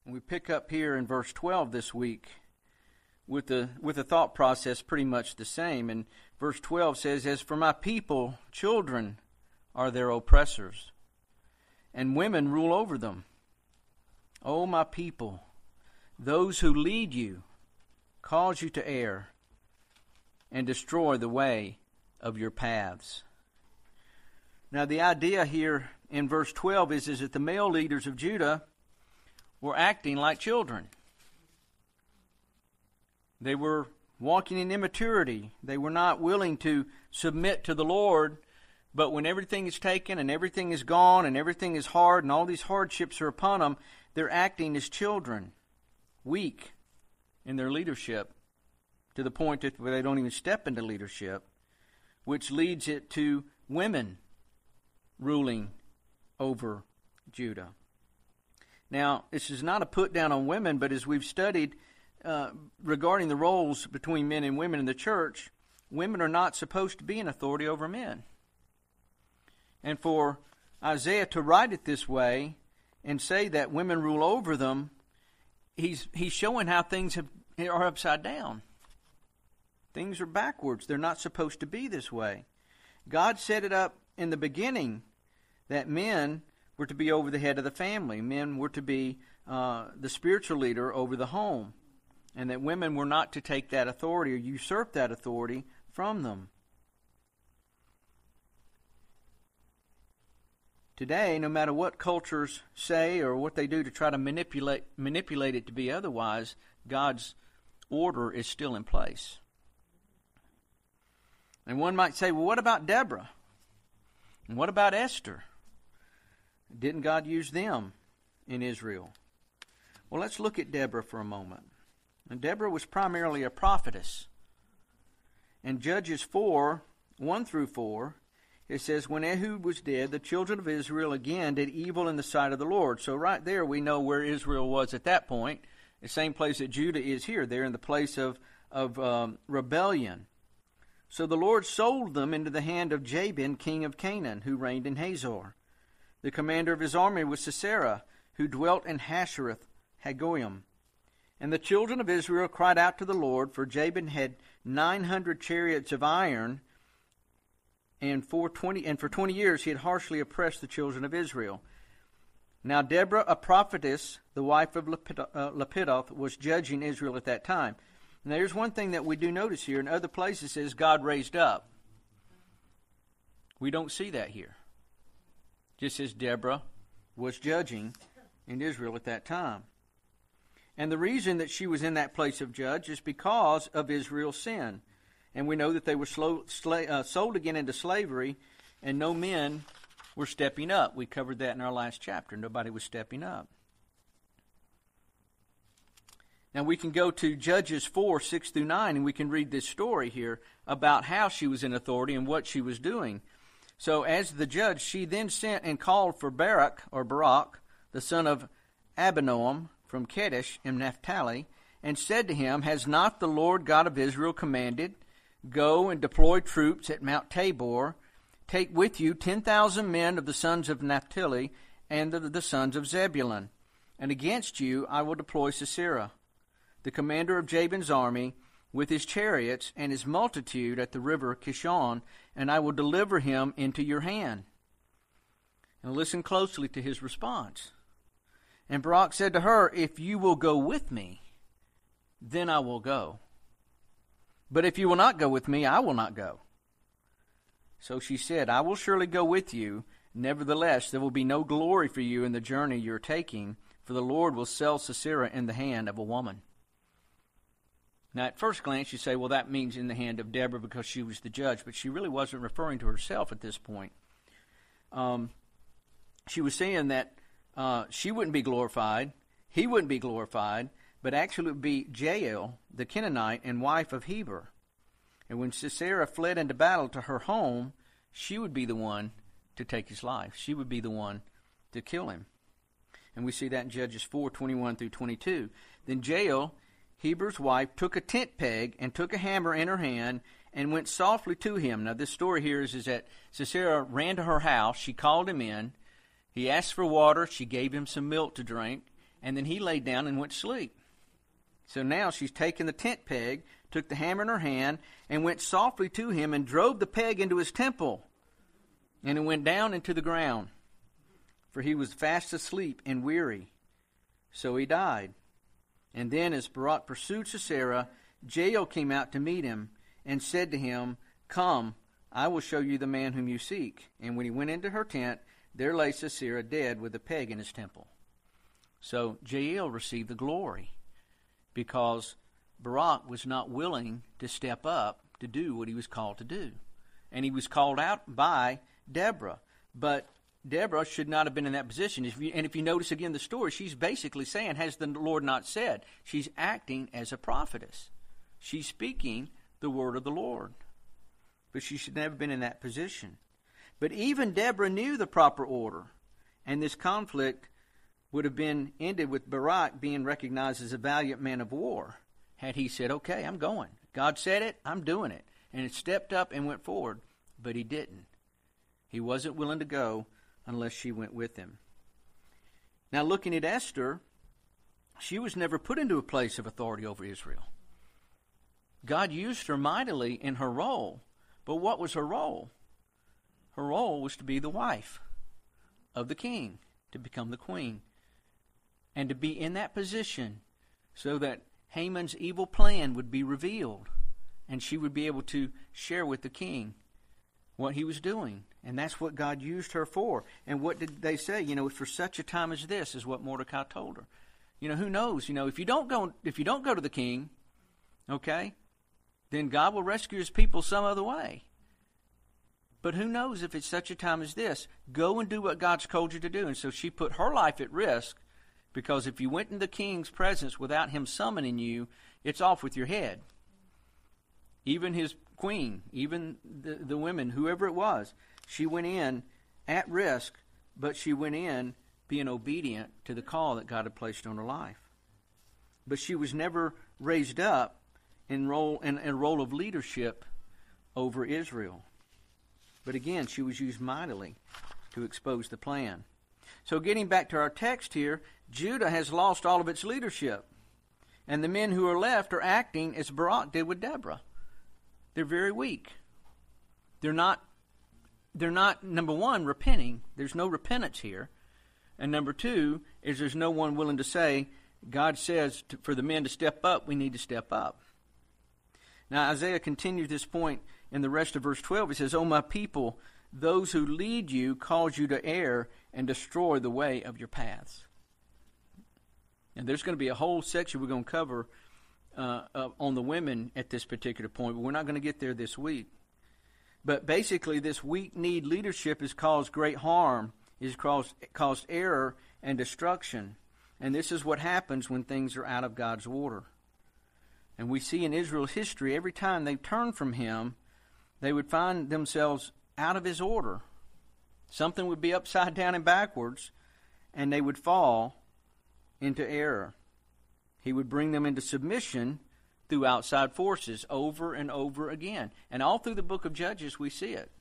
And we pick up here in verse 12 this week with the thought process pretty much the same. And verse 12 says, "As for my people, children are their oppressors, and women rule over them. O my people, those who lead you cause you to err and destroy the way of your paths." Now the idea here in verse 12 is that the male leaders of Judah were acting like children. They were walking in immaturity. They were not willing to submit to the Lord. But when everything is taken and everything is gone and everything is hard and all these hardships are upon them, they're acting as children, weak in their leadership, to the point that they don't even step into leadership, which leads it to women ruling over Judah. Now, this is not a put down on women, but as we've studied regarding the roles between men and women in the church, women are not supposed to be in authority over men. And for Isaiah to write it this way and say that women rule over them, he's showing how things are upside down. Things are backwards. They're not supposed to be this way. God set it up in the beginning that men were to be over the head of the family. Men were to be the spiritual leader over the home. And that women were not to take that authority or usurp that authority from them. Today, no matter what cultures say or what they do to try to manipulate it to be otherwise, God's order is still in place. And one might say, well, what about Deborah? And what about Esther? Didn't God use them in Israel? Well, let's look at Deborah for a moment. And Deborah was primarily a prophetess. In Judges 4, 1 through 4, it says, "When Ehud was dead, the children of Israel again did evil in the sight of the Lord." So right there we know where Israel was at that point. The same place that Judah is here. They're in the place of rebellion. "So the Lord sold them into the hand of Jabin, king of Canaan, who reigned in Hazor. The commander of his army was Sisera, who dwelt in Hasheroth Hagoyim. And the children of Israel cried out to the Lord, for Jabin had 900 chariots of iron, and for 20 years he had harshly oppressed the children of Israel. Now Deborah, a prophetess, the wife of Lapidoth, was judging Israel at that time." Now here's one thing that we do notice here. In other places it says God raised up. We don't see that here. Just as Deborah was judging in Israel at that time. And the reason that she was in that place of judge is because of Israel's sin. And we know that they were sold again into slavery, and no men were stepping up. We covered that in our last chapter. Nobody was stepping up. Now we can go to Judges 4, 6 through 9, and we can read this story here about how she was in authority and what she was doing. "So as the judge, she then sent and called for Barak, the son of Abinoam, from Kadesh in Naphtali, and said to him, Has not the Lord God of Israel commanded, Go and deploy troops at Mount Tabor, take with you 10,000 men of the sons of Naphtali and of the sons of Zebulun, and against you I will deploy Sisera, the commander of Jabin's army, with his chariots and his multitude at the river Kishon, and I will deliver him into your hand." And listen closely to his response. "And Barak said to her, If you will go with me, then I will go. But if you will not go with me, I will not go." So she said, "I will surely go with you. Nevertheless, there will be no glory for you in the journey you are taking, for the Lord will sell Sisera in the hand of a woman." Now, at first glance, you say, well, that means in the hand of Deborah because she was the judge, but she really wasn't referring to herself at this point. She was saying that she wouldn't be glorified, he wouldn't be glorified, but actually it would be Jael, the Canaanite and wife of Heber. And when Sisera fled into battle to her home, she would be the one to take his life. She would be the one to kill him. And we see that in Judges 4, 21 through 22. Then Jael, Heber's wife, took a tent peg and took a hammer in her hand and went softly to him. Now this story here is that Sisera ran to her house. She called him in. He asked for water. She gave him some milk to drink. And then he laid down and went to sleep. So now she's taken the tent peg, took the hammer in her hand, and went softly to him and drove the peg into his temple. And it went down into the ground, for he was fast asleep and weary. So he died. And then as Barak pursued Sisera, Jael came out to meet him and said to him, "Come, I will show you the man whom you seek." And when he went into her tent, there lay Sisera dead with a peg in his temple. So Jael received the glory because Barak was not willing to step up to do what he was called to do. And he was called out by Deborah. But Deborah should not have been in that position. If you notice again the story, she's basically saying, has the Lord not said? She's acting as a prophetess. She's speaking the word of the Lord. But she should never have been in that position. But even Deborah knew the proper order. And this conflict would have been ended with Barak being recognized as a valiant man of war. Had he said, okay, I'm going. God said it, I'm doing it. And it stepped up and went forward. But he didn't. He wasn't willing to go unless she went with him. Now looking at Esther, she was never put into a place of authority over Israel. God used her mightily in her role. But what was her role? Her role was to be the wife of the king, to become the queen, and to be in that position so that Haman's evil plan would be revealed, and she would be able to share with the king what he was doing. And that's what God used her for. And what did they say? For such a time as this is what Mordecai told her. Who knows? If you don't go to the king, okay, then God will rescue his people some other way. But who knows if it's such a time as this? Go and do what God's called you to do. And so she put her life at risk, because if you went in the king's presence without him summoning you, it's off with your head. Even his queen, even the women, whoever it was, she went in at risk, but she went in being obedient to the call that God had placed on her life. But she was never raised up in a role of leadership over Israel. But again, she was used mightily to expose the plan. So getting back to our text here, Judah has lost all of its leadership. And the men who are left are acting as Barak did with Deborah. They're very weak. They're not, number one, repenting. There's no repentance here. And number two is there's no one willing to say, God says for the men to step up, we need to step up. Now Isaiah continues this point in the rest of verse 12. He says, "O my people, those who lead you cause you to err and destroy the way of your paths." And there's going to be a whole section we're going to cover on the women at this particular point, but we're not going to get there this week. But basically, this weak-kneed leadership has caused great harm, has caused error and destruction. And this is what happens when things are out of God's order. And we see in Israel's history, every time they turned from him, they would find themselves out of his order. Something would be upside down and backwards, and they would fall into error. He would bring them into submission through outside forces over and over again. And all through the book of Judges, we see it.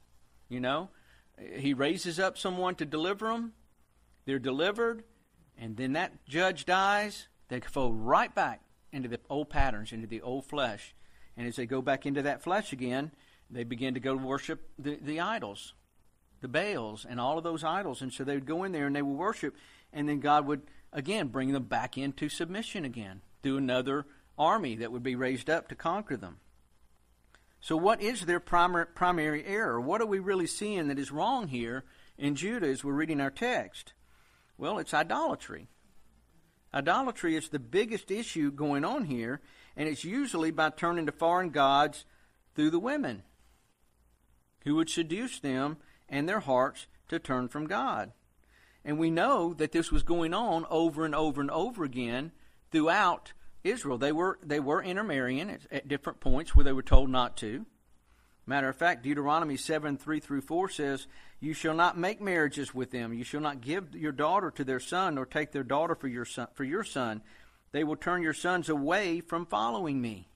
He raises up someone to deliver them. They're delivered, and then that judge dies. They fall right back into the old patterns, into the old flesh. And as they go back into that flesh again, they begin to go worship the idols, the Baals, and all of those idols. And so they would go in there and they would worship, and then God would, again, bring them back into submission again through another army that would be raised up to conquer them. So what is their primary error? What are we really seeing that is wrong here in Judah as we're reading our text? Well, it's idolatry. Idolatry is the biggest issue going on here, and it's usually by turning to foreign gods through the women, who would seduce them and their hearts to turn from God. And we know that this was going on over and over and over again throughout Israel. They were intermarrying at different points where they were told not to. Matter of fact, Deuteronomy 7:3-4 says, "You shall not make marriages with them. You shall not give your daughter to their son, or take their daughter for your son. They will turn your sons away from following me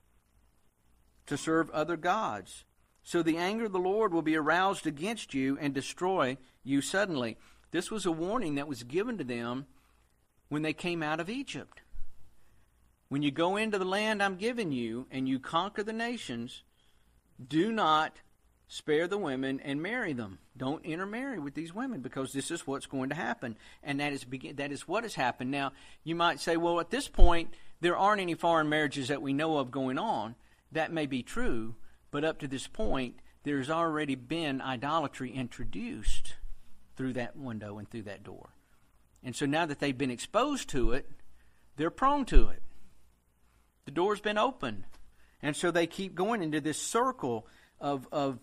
to serve other gods. So the anger of the Lord will be aroused against you and destroy you suddenly." This was a warning that was given to them when they came out of Egypt. When you go into the land I'm giving you and you conquer the nations, do not spare the women and marry them. Don't intermarry with these women, because this is what's going to happen. And that is what has happened. Now, you might say, well, at this point, there aren't any foreign marriages that we know of going on. That may be true, but up to this point, there's already been idolatry introduced through that window and through that door. And so now that they've been exposed to it, they're prone to it. The door's been opened. And so they keep going into this circle of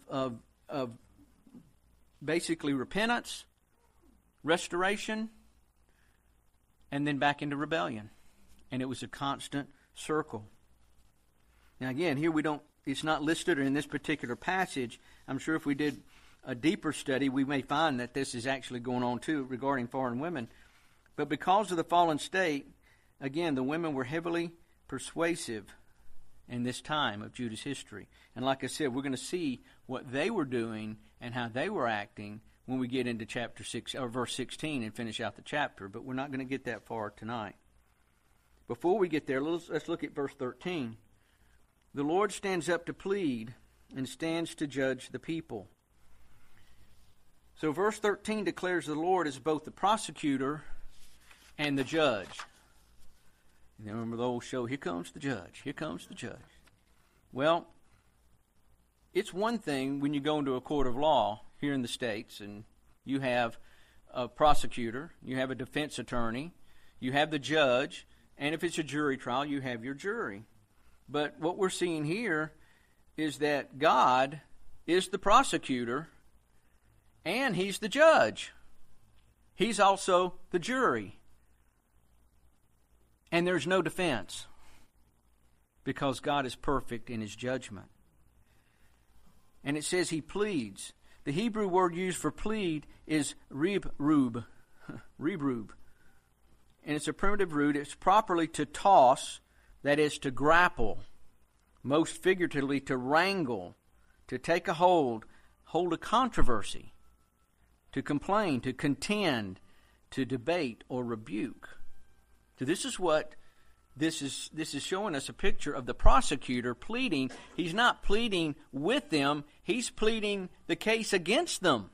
basically repentance, restoration, and then back into rebellion. And it was a constant circle. Now again, here it's not listed in this particular passage. I'm sure if we did a deeper study, we may find that this is actually going on too regarding foreign women. But because of the fallen state, again, the women were heavily persuasive in this time of Judah's history. And like I said, we're going to see what they were doing and how they were acting when we get into chapter 6 or verse 16 and finish out the chapter. But we're not going to get that far tonight. Before we get there, let's look at verse 13. The Lord stands up to plead and stands to judge the people. So verse 13 declares the Lord is both the prosecutor and the judge. You remember the old show, Here Comes the Judge, Here Comes the Judge. Well, it's one thing when you go into a court of law here in the States and you have a prosecutor, you have a defense attorney, you have the judge, and if it's a jury trial, you have your jury. But what we're seeing here is that God is the prosecutor and He's the judge. He's also the jury. And there's no defense because God is perfect in His judgment. And it says He pleads. The Hebrew word used for plead is rebrub. Rebrub. And it's a primitive root. It's properly to toss, that is to grapple, most figuratively to wrangle, to take a hold a controversy, to complain, to contend, to debate or rebuke. So this is what this is showing us, a picture of the prosecutor pleading. He's not pleading with them. He's pleading the case against them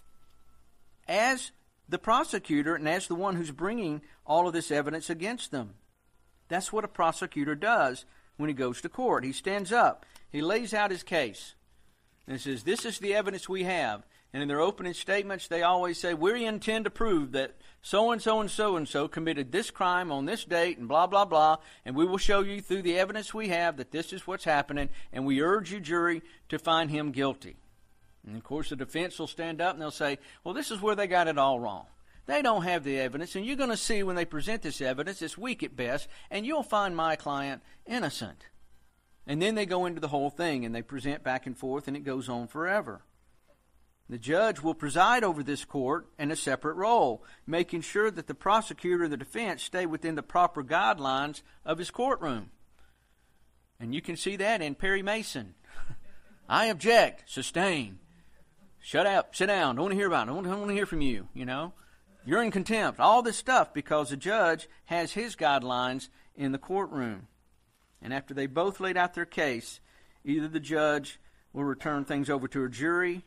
as the prosecutor and as the one who's bringing all of this evidence against them. That's what a prosecutor does when he goes to court. He stands up. He lays out his case and says, this is the evidence we have. And in their opening statements, they always say, we intend to prove that so-and-so and so-and-so committed this crime on this date and blah, blah, blah. And we will show you through the evidence we have that this is what's happening. And we urge you, jury, to find him guilty. And, of course, the defense will stand up and they'll say, well, this is where they got it all wrong. They don't have the evidence. And you're going to see when they present this evidence, it's weak at best. And you'll find my client innocent. And then they go into the whole thing and they present back and forth and it goes on forever. The judge will preside over this court in a separate role, making sure that the prosecutor and the defense stay within the proper guidelines of his courtroom. And you can see that in Perry Mason. I object. Sustain. Shut up. Sit down. Don't want to hear about it. I don't want to hear from you. You know, you're in contempt. All this stuff because the judge has his guidelines in the courtroom. And after they both laid out their case, either the judge will return things over to a jury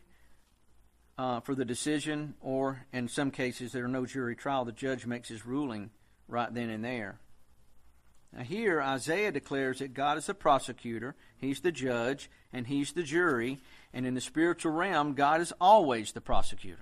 for the decision, or in some cases there are no jury trial. The judge makes his ruling right then and there. Now here Isaiah declares that God is the prosecutor, He's the judge, and He's the jury. And in the spiritual realm, God is always the prosecutor.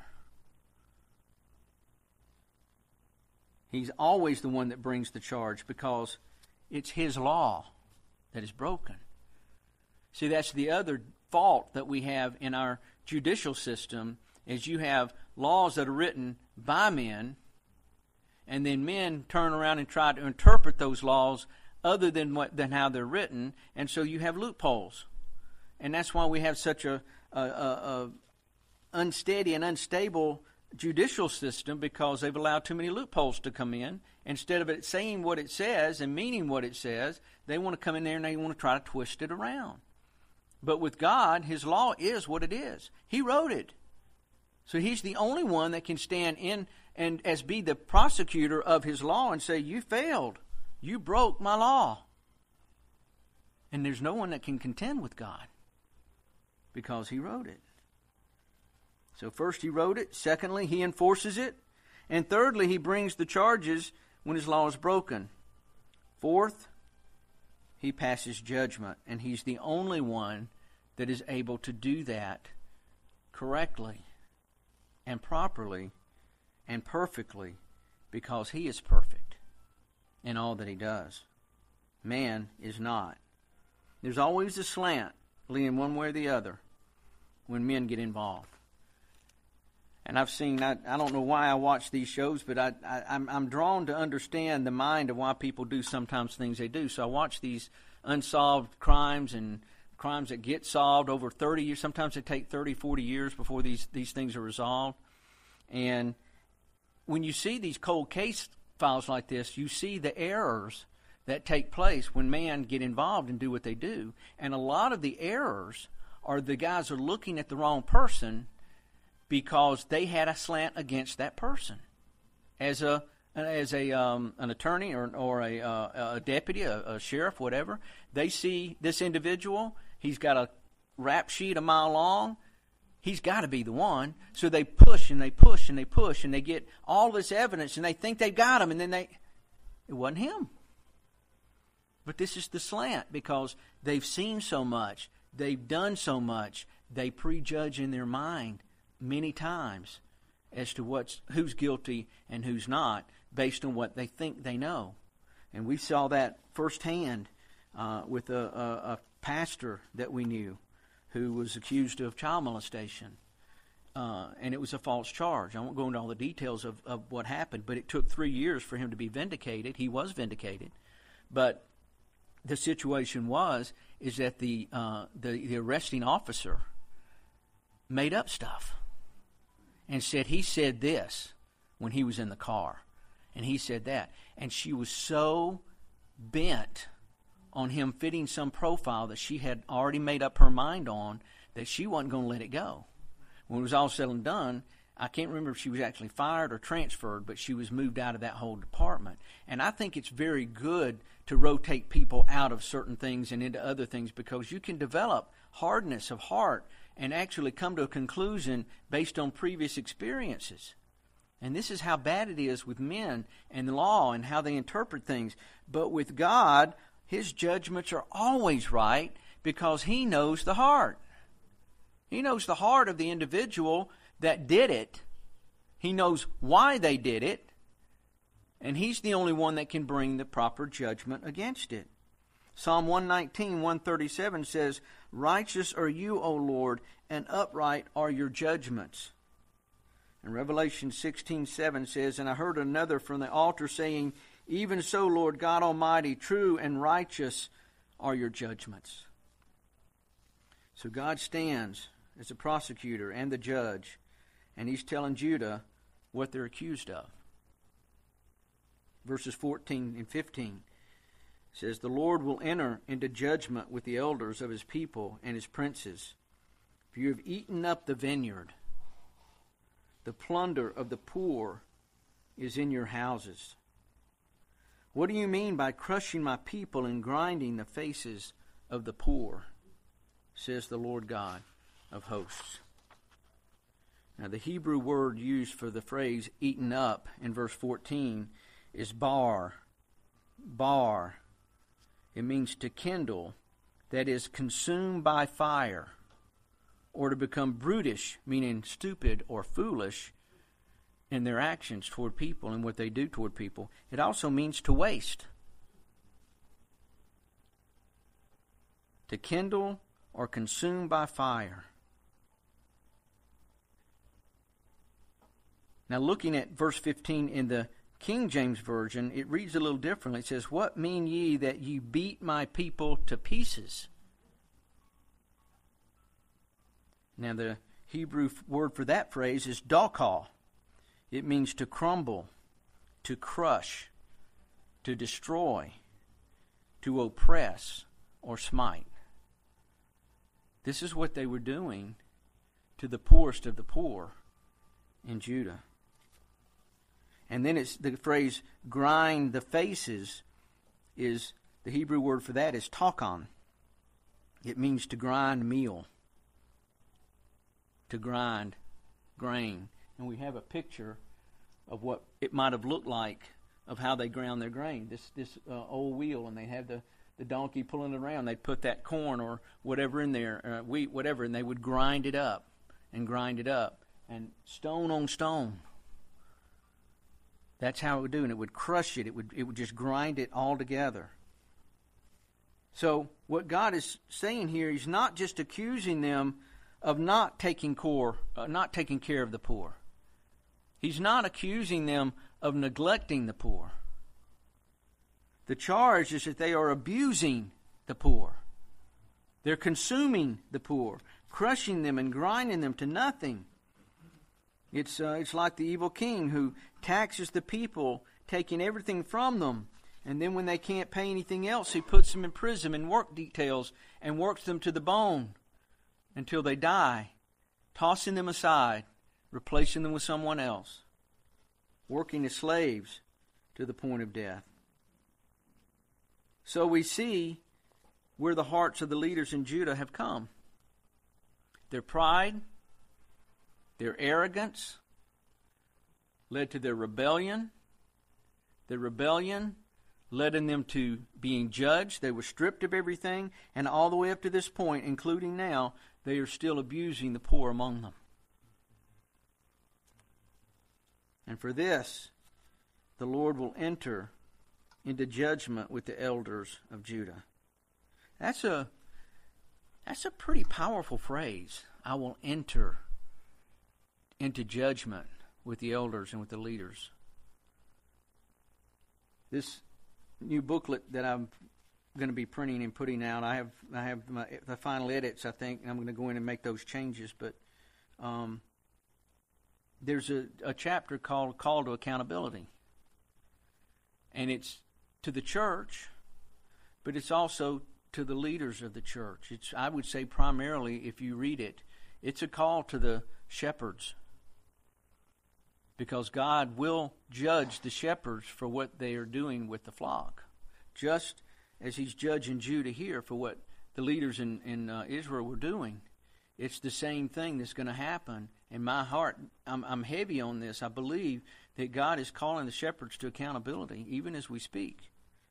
He's always the one that brings the charge because it's His law that is broken. See, that's the other fault that we have in our judicial system, is you have laws that are written by men, and then men turn around and try to interpret those laws other than how they're written, and so you have loopholes. And that's why we have such a unsteady and unstable judicial system, because they've allowed too many loopholes to come in. Instead of it saying what it says and meaning what it says, they want to come in there and they want to try to twist it around. But with God, His law is what it is. He wrote it. So He's the only one that can stand in and as be the prosecutor of his law and say, you failed. You broke my law. And there's no one that can contend with God because he wrote it. So first he wrote it. Secondly, he enforces it. And thirdly, he brings the charges when his law is broken. Fourth, he passes judgment. And he's the only one that is able to do that correctly and properly and perfectly, because he is perfect in all that he does. Man is not. There's always a slant leaning one way or the other when men get involved. And I've seen, I don't know why I watch these shows, but I'm drawn to understand the mind of why people do sometimes things they do. So I watch these unsolved crimes and crimes that get solved over 30 years. Sometimes they take 30, 40 years before these things are resolved. And when you see these cold case files like this, you see the errors that take place when men get involved and do what they do. And a lot of the errors are the guys are looking at the wrong person because they had a slant against that person. As an attorney or a deputy, a sheriff, whatever, they see this individual, he's got a rap sheet a mile long, he's got to be the one. So they push and they push and they push and they get all this evidence and they think they've got him, and then it wasn't him. But this is the slant because they've seen so much, they've done so much, they prejudge in their mind many times as to who's guilty and who's not based on what they think they know. And we saw that firsthand with a pastor that we knew who was accused of child molestation. And it was a false charge. I won't go into all the details of what happened, but it took 3 years for him to be vindicated. He was vindicated. But the situation is that the arresting officer made up stuff and said he said this when he was in the car, and he said that. And she was so bent on him fitting some profile that she had already made up her mind on that she wasn't going to let it go. When it was all said and done, I can't remember if she was actually fired or transferred, but she was moved out of that whole department. And I think it's very good to rotate people out of certain things and into other things, because you can develop hardness of heart and actually come to a conclusion based on previous experiences. And this is how bad it is with men and law and how they interpret things. But with God, his judgments are always right because he knows the heart. He knows the heart of the individual that did it. He knows why they did it. And he's the only one that can bring the proper judgment against it. Psalm 119, 137 says, "Righteous are you, O Lord, and upright are your judgments." And Revelation 16:7 says, "And I heard another from the altar saying, Even so, Lord God Almighty, true and righteous are your judgments." So God stands as the prosecutor and the judge, and he's telling Judah what they're accused of. Verses 14 and 15 says, "The Lord will enter into judgment with the elders of his people and his princes. For you have eaten up the vineyard. The plunder of the poor is in your houses. What do you mean by crushing my people and grinding the faces of the poor? Says the Lord God of hosts." Now the Hebrew word used for the phrase eaten up in verse 14 is bar. Bar. It means to kindle, that is, consumed by fire, or to become brutish, meaning stupid or foolish in their actions toward people and what they do toward people. It also means to waste. To kindle or consume by fire. Now looking at verse 15 in the King James Version, it reads a little differently. It says, "What mean ye that ye beat my people to pieces?" Now the Hebrew word for that phrase is dakal. It means to crumble, to crush, to destroy, to oppress, or smite. This is what they were doing to the poorest of the poor in Judah. And then it's the phrase grind the faces is, the Hebrew word for that is takon. It means to grind meal. To grind grain. And we have a picture of what it might have looked like of how they ground their grain. This old wheel, and they have the donkey pulling it around. They'd put that corn or whatever in there, wheat, whatever, and they would grind it up and grind it up. And stone on stone. That's how it would do, and it would crush it. It would just grind it all together. So what God is saying here, He's not just accusing them of not taking care of the poor. He's not accusing them of neglecting the poor. The charge is that they are abusing the poor. They're consuming the poor, crushing them and grinding them to nothing. It's like the evil king who taxes the people, taking everything from them. And then when they can't pay anything else, he puts them in prison and work details and works them to the bone until they die, tossing them aside, replacing them with someone else, working as slaves to the point of death. So we see where the hearts of the leaders in Judah have come. Their pride, their arrogance led to their rebellion. Their rebellion led them to being judged. They were stripped of everything, and all the way up to this point, including now, they are still abusing the poor among them. And for this, the Lord will enter into judgment with the elders of Judah. That's a pretty powerful phrase. I will enter into judgment with the elders and with the leaders. This new booklet that I'm going to be printing and putting out, I have the final edits, I think, and I'm going to go in and make those changes. But there's a chapter called Call to Accountability. And it's to the church, but it's also to the leaders of the church. It's, I would say primarily, if you read it, it's a call to the shepherds. Because God will judge the shepherds for what they are doing with the flock. Just as He's judging Judah here for what the leaders in Israel were doing. It's the same thing that's going to happen. In my heart, I'm heavy on this. I believe that God is calling the shepherds to accountability, even as we speak.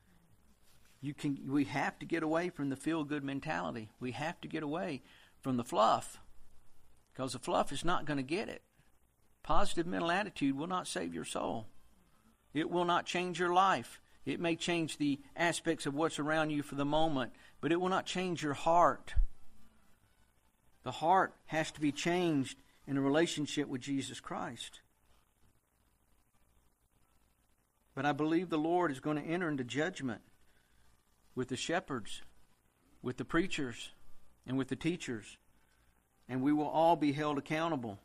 We have to get away from the feel-good mentality. We have to get away from the fluff. Because the fluff is not going to get it. Positive mental attitude will not save your soul. It will not change your life. It may change the aspects of what's around you for the moment, but it will not change your heart. The heart has to be changed in a relationship with Jesus Christ. But I believe the Lord is going to enter into judgment with the shepherds, with the preachers, and with the teachers. And we will all be held accountable.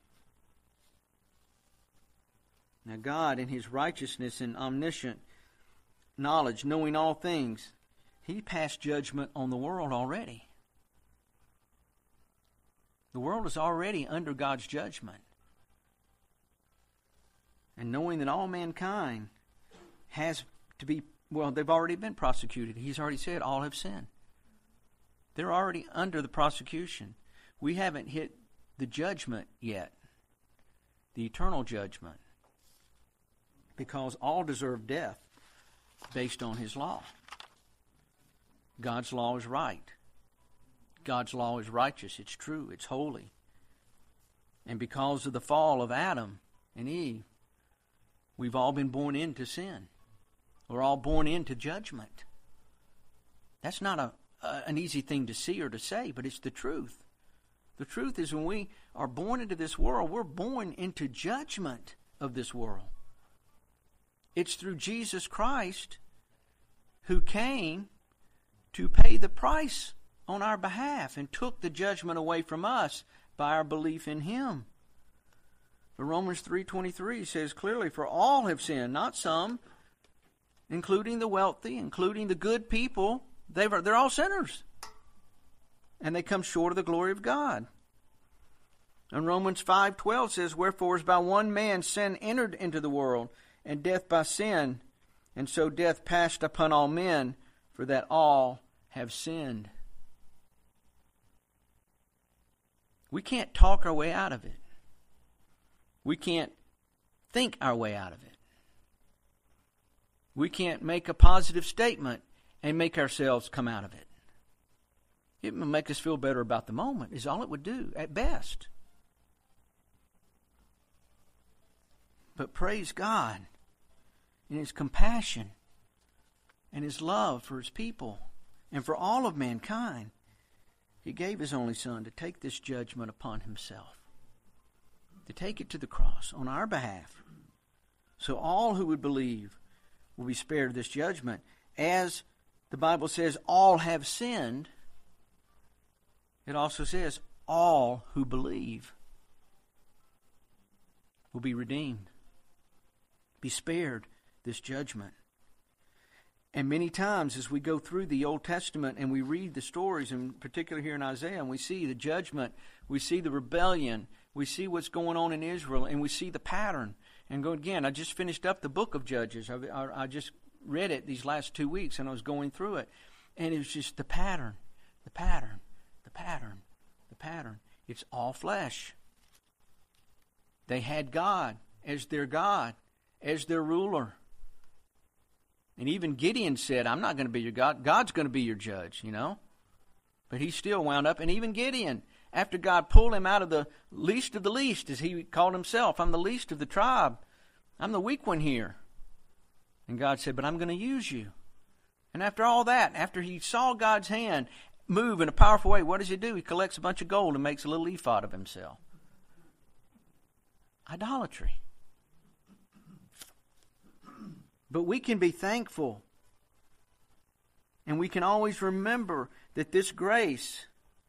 Now God, in His righteousness and omniscient knowledge, knowing all things, He passed judgment on the world already. The world is already under God's judgment. And knowing that all mankind has to be, well, they've already been prosecuted. He's already said all have sinned. They're already under the prosecution. We haven't hit the judgment yet, the eternal judgment, because all deserve death based on His law. God's law is right. God's law is righteous. It's true. It's holy. And because of the fall of Adam and Eve, we've all been born into sin. We're all born into judgment. That's not an easy thing to see or to say, but it's the truth. The truth is when we are born into this world, we're born into judgment of this world. It's through Jesus Christ who came to pay the price on our behalf and took the judgment away from us by our belief in Him. For Romans 3:23 says clearly, for all have sinned, not some, including the wealthy, including the good people. They're all sinners. And they come short of the glory of God. And Romans 5:12 says, wherefore as by one man sin entered into the world, and death by sin. And so death passed upon all men, for that all have sinned. We can't talk our way out of it. We can't think our way out of it. We can't make a positive statement and make ourselves come out of it. It will make us feel better about the moment, is all it would do, at best. But praise God in His compassion and His love for His people and for all of mankind. He gave His only Son to take this judgment upon Himself, to take it to the cross on our behalf, so all who would believe will be spared this judgment. As the Bible says, all have sinned, it also says all who believe will be redeemed, be spared this judgment. And many times as we go through the Old Testament and we read the stories, in particular here in Isaiah, and we see the judgment, we see the rebellion, we see what's going on in Israel, and we see the pattern. And go again, I just finished up the book of Judges. I just read it these last 2 weeks, and I was going through it. And it was just the pattern, the pattern, the pattern, the pattern. It's all flesh. They had God as their God, as their ruler. And even Gideon said, I'm not going to be your God. God's going to be your judge, you know. But he still wound up. And even Gideon, after God pulled him out of the least, as he called himself, I'm the least of the tribe. I'm the weak one here. And God said, but I'm going to use you. And after all that, after he saw God's hand move in a powerful way, what does he do? He collects a bunch of gold and makes a little ephod of himself. Idolatry. But we can be thankful. And we can always remember that this grace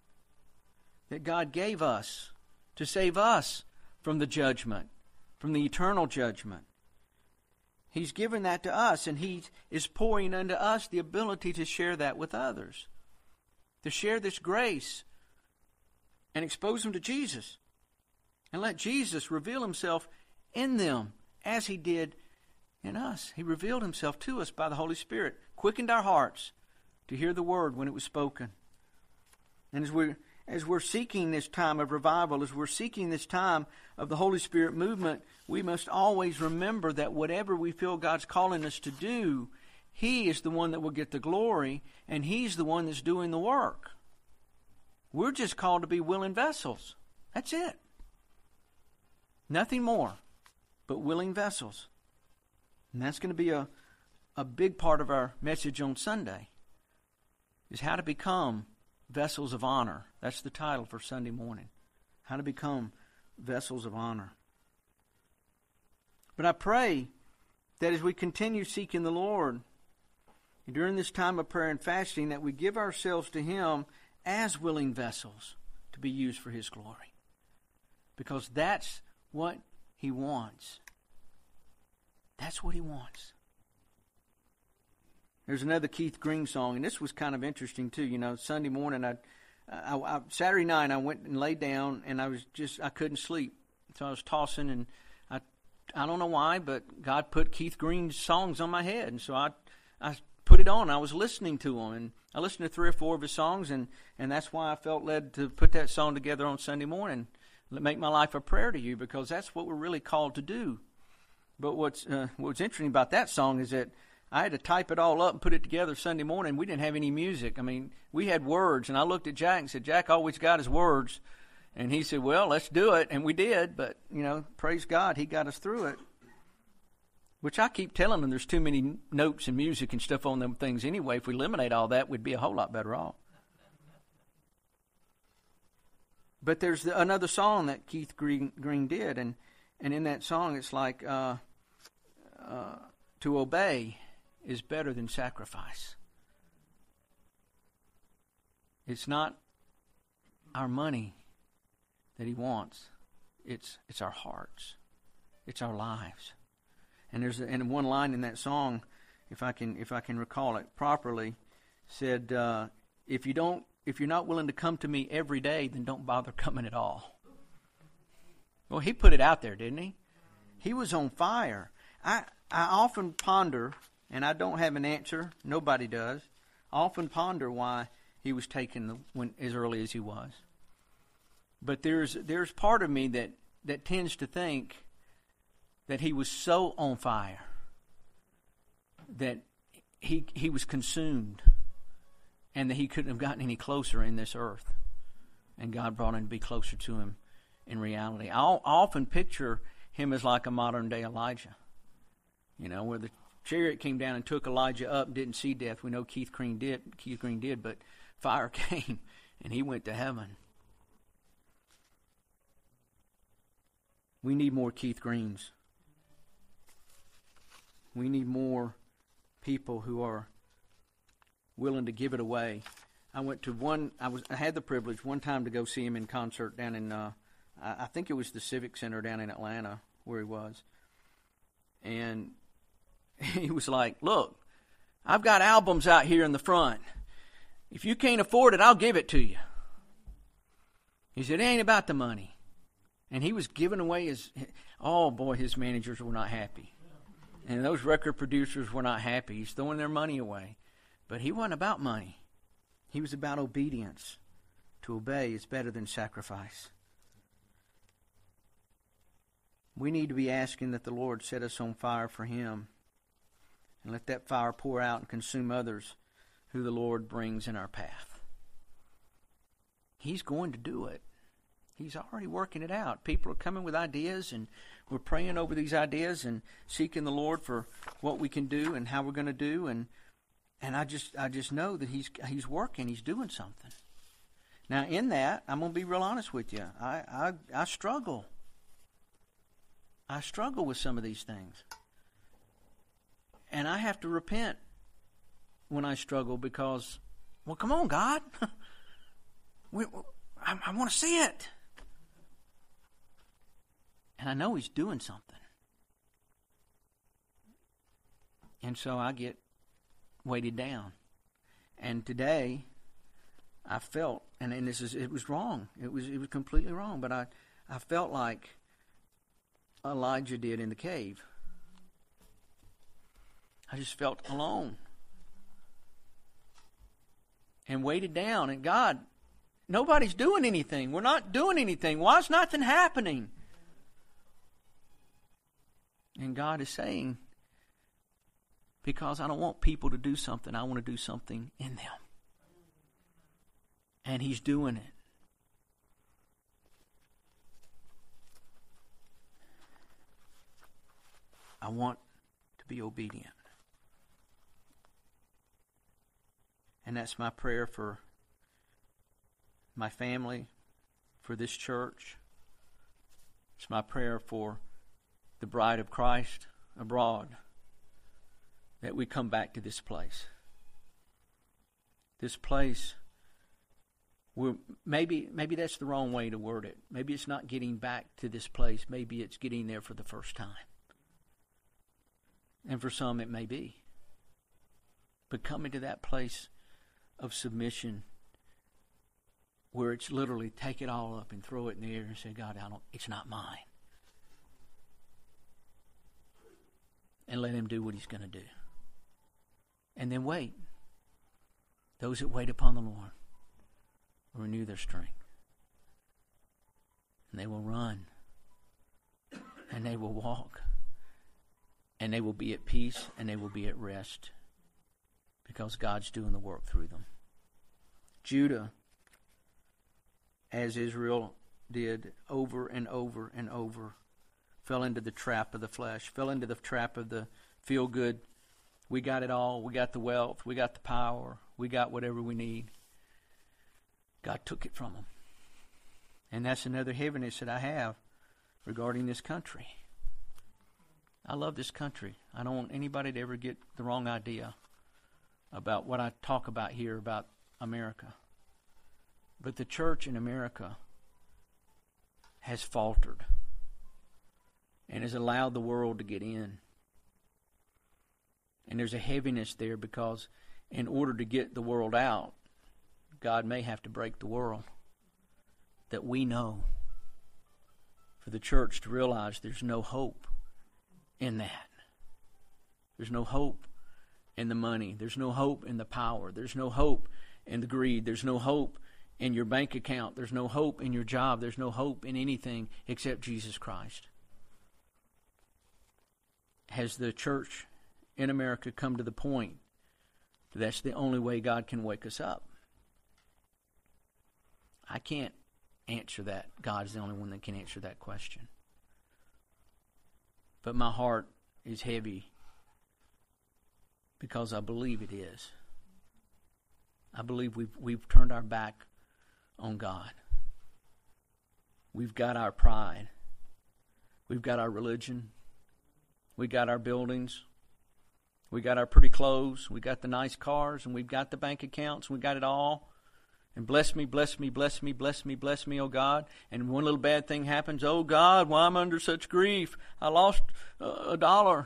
that God gave us to save us from the judgment, from the eternal judgment, He's given that to us, and He is pouring unto us the ability to share that with others. To share this grace and expose them to Jesus. And let Jesus reveal Himself in them as He did in us. He revealed Himself to us by the Holy Spirit, quickened our hearts to hear the word when it was spoken. And as we're seeking this time of revival, as we're seeking this time of the Holy Spirit movement, we must always remember that whatever we feel God's calling us to do, He is the one that will get the glory, and He's the one that's doing the work. We're just called to be willing vessels. That's it. Nothing more but willing vessels. And that's going to be a big part of our message on Sunday, is how to become vessels of honor. That's the title for Sunday morning. How to become vessels of honor. But I pray that as we continue seeking the Lord, during this time of prayer and fasting, that we give ourselves to Him as willing vessels to be used for His glory. Because that's what He wants. That's what He wants. There's another Keith Green song, and this was kind of interesting too. You know, Sunday morning, Saturday night, I went and laid down, and I couldn't sleep. So I was tossing, and I don't know why, but God put Keith Green's songs on my head, and so I put it on. I was listening to them, and I listened to 3 or 4 of his songs, and that's why I felt led to put that song together on Sunday morning. Make my life a prayer to you, because that's what we're really called to do. But what's interesting about that song is that I had to type it all up and put it together Sunday morning. We didn't have any music. I mean, we had words, and I looked at Jack and said, Jack always got his words. And he said, well, let's do it. And we did, but, you know, praise God, He got us through it. Which I keep telling him there's too many notes and music and stuff on them things anyway. If we eliminate all that, we'd be a whole lot better off. But there's another song that Keith Green did, and in that song it's like, to obey is better than sacrifice. It's not our money that He wants. It's our hearts. It's our lives. And there's one line in that song, if I can recall it properly, said, if you're not willing to come to me every day, then don't bother coming at all. Well, he put it out there, didn't he? He was on fire. I often ponder, and I don't have an answer. Nobody does. I often ponder why he was taken as early as he was. But there's part of me that tends to think that he was so on fire that he was consumed and that he couldn't have gotten any closer in this earth. And God brought him to be closer to him in reality. I often picture him as like a modern-day Elijah. You know, where the chariot came down and took Elijah up and didn't see death. We know Keith Green did, but fire came and he went to heaven. We need more Keith Greens. We need more people who are willing to give it away. I went to I had the privilege one time to go see him in concert down in, I think it was the Civic Center down in Atlanta where he was. And he was like, look, I've got albums out here in the front. If you can't afford it, I'll give it to you. He said, it ain't about the money. And he was giving away his managers were not happy. And those record producers were not happy. He's throwing their money away. But he wasn't about money. He was about obedience. To obey is better than sacrifice. We need to be asking that the Lord set us on fire for him. And let that fire pour out and consume others who the Lord brings in our path. He's going to do it. He's already working it out. People are coming with ideas, and we're praying over these ideas and seeking the Lord for what we can do and how we're going to do. And I just know that He's working. He's doing something. Now, in that, I'm going to be real honest with you. I struggle. I struggle with some of these things. And I have to repent when I struggle because, well, come on, God. I want to see it. And I know He's doing something. And so I get weighted down. And today, I felt, and it was wrong. It was completely wrong. But I felt like Elijah did in the cave. I just felt alone. And weighted down. And God, nobody's doing anything. We're not doing anything. Why is nothing happening? And God is saying, because I don't want people to do something, I want to do something in them. And He's doing it. I want to be obedient. And that's my prayer for my family, for this church. It's my prayer for the bride of Christ abroad, that we come back to this place. This place where maybe that's the wrong way to word it. Maybe it's not getting back to this place. Maybe it's getting there for the first time. And for some it may be. But coming to that place of submission where it's literally take it all up and throw it in the air and say, God, it's not mine. And let Him do what He's going to do. And then wait. Those that wait upon the Lord will renew their strength. And they will run. And they will walk. And they will be at peace and they will be at rest. Because God's doing the work through them. Judah, as Israel did over and over and over, fell into the trap of the flesh, fell into the trap of the feel-good. We got it all. We got the wealth. We got the power. We got whatever we need. God took it from them. And that's another heaviness that I have regarding this country. I love this country. I don't want anybody to ever get the wrong idea about what I talk about here about America. But the church in America has faltered and has allowed the world to get in. And there's a heaviness there because in order to get the world out, God may have to break the world. That we know. For the church to realize there's no hope in that. There's no hope in the money. There's no hope in the power. There's no hope in the greed. There's no hope in your bank account. There's no hope in your job. There's no hope in anything except Jesus Christ. Has the church in America come to the point that that's the only way God can wake us up? I can't answer that. God's the only one that can answer that question. But my heart is heavy because I believe it is. I believe we've turned our back on God. We've got our pride. We've got our religion. We got our buildings. We got our pretty clothes. We got the nice cars, and we've got the bank accounts. We got it all. And bless me, bless me, bless me, bless me, bless me, oh God. And one little bad thing happens. Oh God, why I'm under such grief. I lost $1.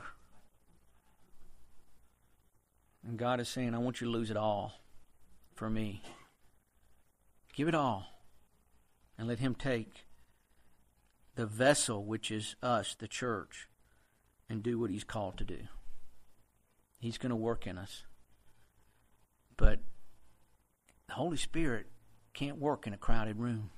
And God is saying, I want you to lose it all for me. Give it all. And let Him take the vessel, which is us, the church, and do what He's called to do. He's going to work in us. But the Holy Spirit can't work in a crowded room.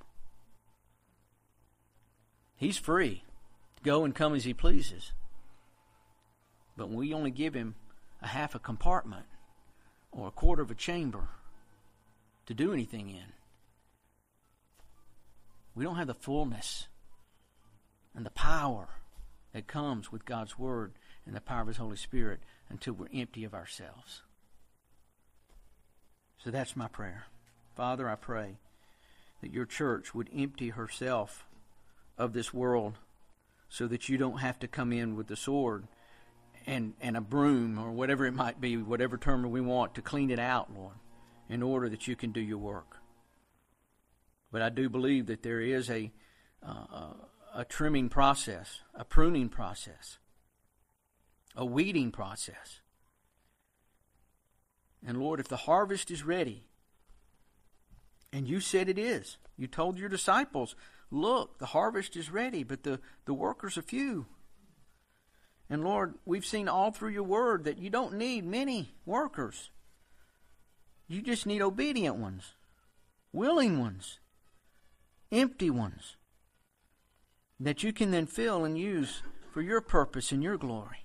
He's free to go and come as He pleases. But when we only give Him a half a compartment or a quarter of a chamber to do anything in, we don't have the fullness and the power that comes with God's Word and the power of His Holy Spirit until we're empty of ourselves. So that's my prayer. Father, I pray that your church would empty herself of this world so that you don't have to come in with the sword and a broom or whatever it might be, whatever term we want, to clean it out, Lord, in order that you can do your work. But I do believe that there is a trimming process, a pruning process, a weeding process. And Lord, if the harvest is ready, and you said it is, you told your disciples, look, the harvest is ready, but the workers are few. And Lord, we've seen all through your word that you don't need many workers. You just need obedient ones, willing ones, empty ones, that you can then fill and use for your purpose and your glory.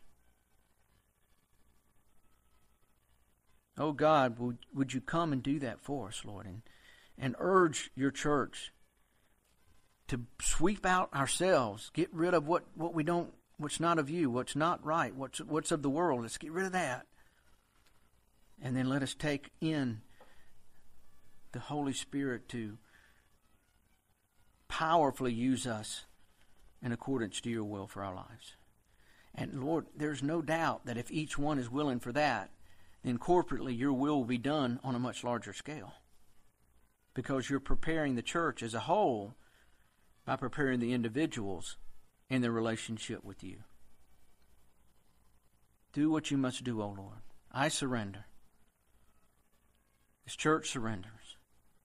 Oh God, would you come and do that for us, Lord, and urge your church to sweep out ourselves, get rid of what we don't, what's not of you, what's not right, what's of the world. Let's get rid of that. And then let us take in the Holy Spirit to powerfully use us in accordance to your will for our lives. And Lord, there's no doubt that if each one is willing for that, then corporately your will be done on a much larger scale. Because you're preparing the church as a whole by preparing the individuals in their relationship with you. Do what you must do, O Lord. I surrender. This church surrenders.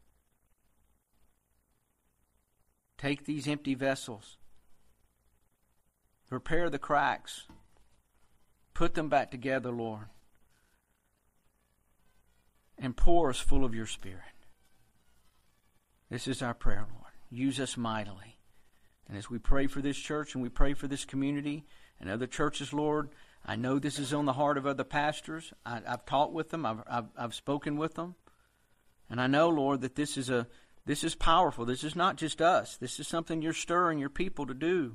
Take these empty vessels. Repair the cracks. Put them back together, Lord. And pour us full of your Spirit. This is our prayer, Lord. Use us mightily. And as we pray for this church and we pray for this community and other churches, Lord, I know this is on the heart of other pastors. I've talked with them. I've spoken with them. And I know, Lord, that this is powerful. This is not just us. This is something you're stirring your people to do.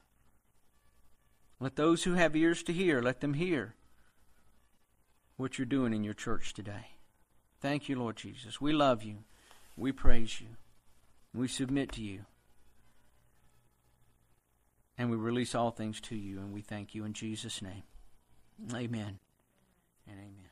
Let those who have ears to hear, let them hear what you're doing in your church today. Thank you, Lord Jesus. We love you. We praise you. We submit to you. And we release all things to you, and we thank you in Jesus' name. Amen and amen.